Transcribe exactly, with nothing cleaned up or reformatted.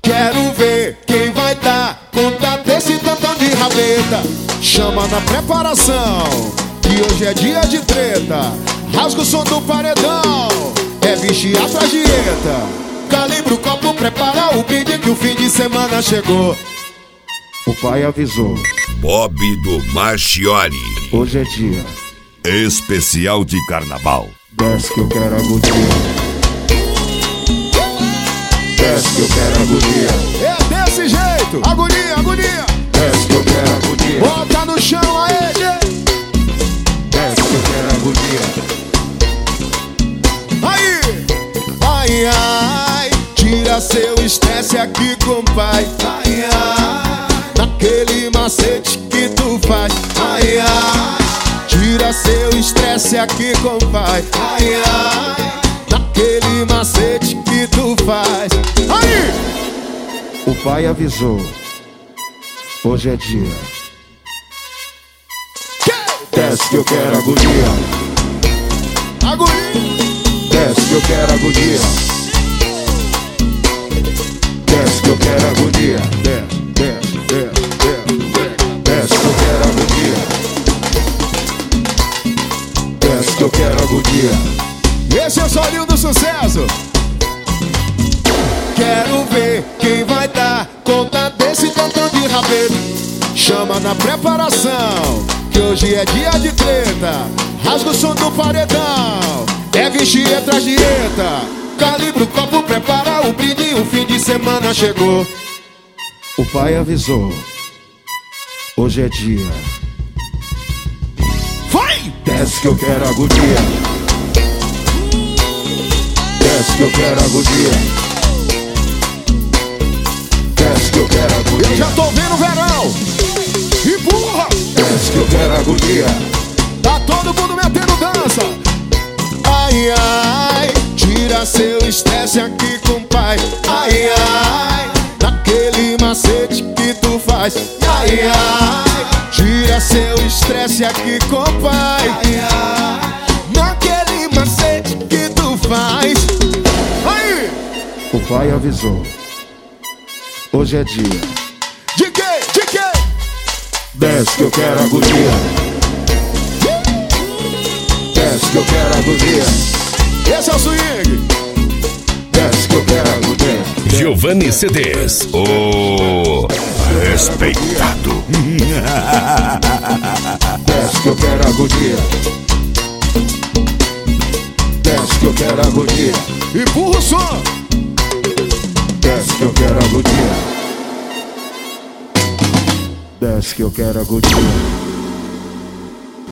Quero ver quem vai dar conta desse tantão de rabeta. Chama na preparação, que hoje é dia de treta. Rasga o som do paredão, é vigia atrás de dieta. Calibra o copo, prepara o brinde que o fim de semana chegou. O pai avisou. Bob do Marchiori. Hoje é dia especial de carnaval. desce que eu quero agonia. Desce que eu quero agonia. É desse jeito, agonia, agonia. Desce que eu quero agonia. Bota no chão aí, desce que eu quero agonia. Aí, ai, ai, tira seu estresse aqui, compai. Ai, ai, naquele macete que tu faz. Ai, ai, tira seu estresse aqui, compai. Ai, ai, naquele macete que tu faz. Aí! O pai avisou. Hoje é dia. Desce que eu quero agonia. Agonia. Desce que eu quero agonia. Desce que eu quero agonia. Desce, desce, desce, desce. Desce que eu quero agonia. Desce que eu quero agonia. Esse é o solinho do sucesso. Quero ver quem vai dar conta desse tantão de rabeta. Chama na preparação, que hoje é dia de treta. Rasga o som do paredão, é vigia atrás de dieta. Calibra o copo, prepara o brinde, o fim de semana chegou. O pai avisou. Hoje é dia. Vai! Desce que eu quero agonia. Desce que eu quero agonia. Desce que eu quero agonia. Eu já tô vendo o verão. Empurra! Desce que eu quero agonia. Tá todo mundo metendo dança. Ai, ai, tira seu estresse aqui, compai. Ai, ai, naquele macete que tu faz. Ai, ai, tira seu estresse aqui, compai. Ai, ai, naquele macete que tu faz. Aí! O pai avisou. Hoje é dia. De quê? De quê? Desce que eu quero agonia. Desce que eu quero agonia. Esse é o swing. Desce que eu quero agonia. Giovanni C Ds, o respeitado. Desce que eu quero agonia. Desce que eu quero agonia. Empurra o som. Desce que eu quero agonia. Desce que eu quero agonia.